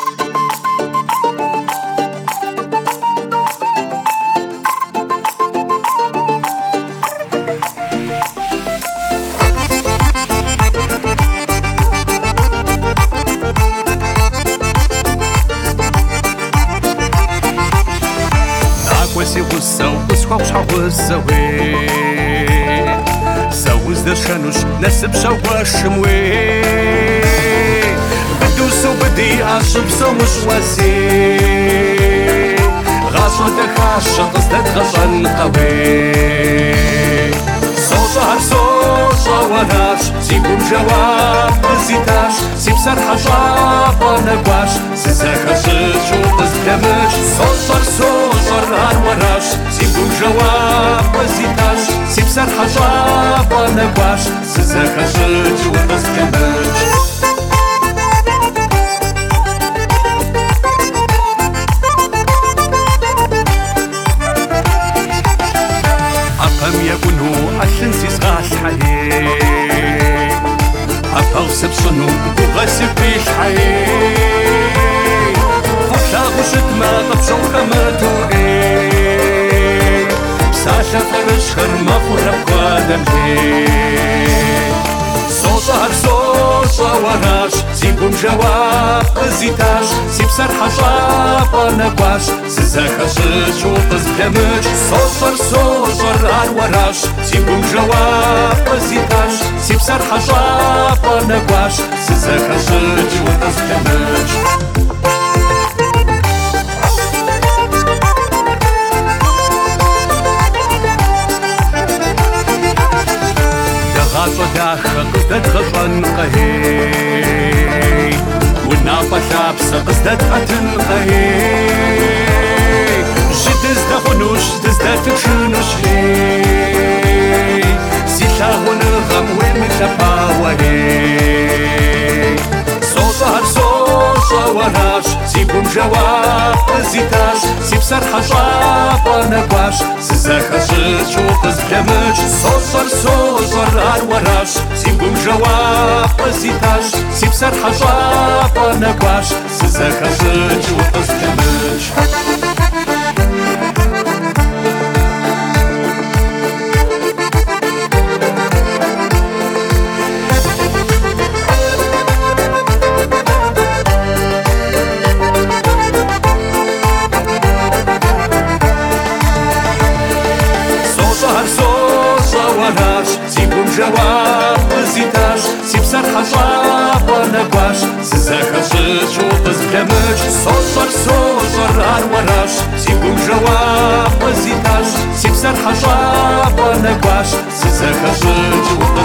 وسخوش حوزوي سوز دشانوش نسب شواش موي بدوس وبدي عشب سومش واسي غاشو تخاش قصدت غشان قوي صوشا صوشا وناش سيبوم جواب زيتاش سيب سرحة جابا نقواش سيزاكا شو قصدمش صوشا صوشا ران وراش سيبوم جواب زيتاش سيب سرحة جابا نقواش سيزاكا شو قصدمش يكونوا عشان سيسغاش حي أفوسب صنو وغاسب بيش حي فوشا غشت ما طبشو خماتو ايه ساشا فرش خرما فرق قادم ايه صوصار صوصا وراش سيبوم جواب زيتاش سيب سرحة جابا نقواش سزاكا شو قصدمش صوصر صوصر عن وراش سيبوم جواب زيتاش سيب سرحة جابا نقواش سزاكا شو قصدمش غاصو داخل قصدت غصن قهي والنافة شابسة قصدت قتل قهي جد ازدغنوش تزداد تكشنوش هي سيشاغون الغم والمتفاوة هي صوصها صوصا وراش سيبوم جواب زيتاش سيب سرحة جابا نقواش سزاكا شو قصدمش صوصر صوصر عن وراش سيبوم جواب زيتاش سيب سرحة جابا نقواش سزاكا شو قصدمش سيبوم جواب زيتاش سيب سرحة جابا نقواش سزاكا شو قصدمش صوصر صوصر عن وراش سيبوم جواب زيتاش سيب سرحة جابا نقواش سزاكا شو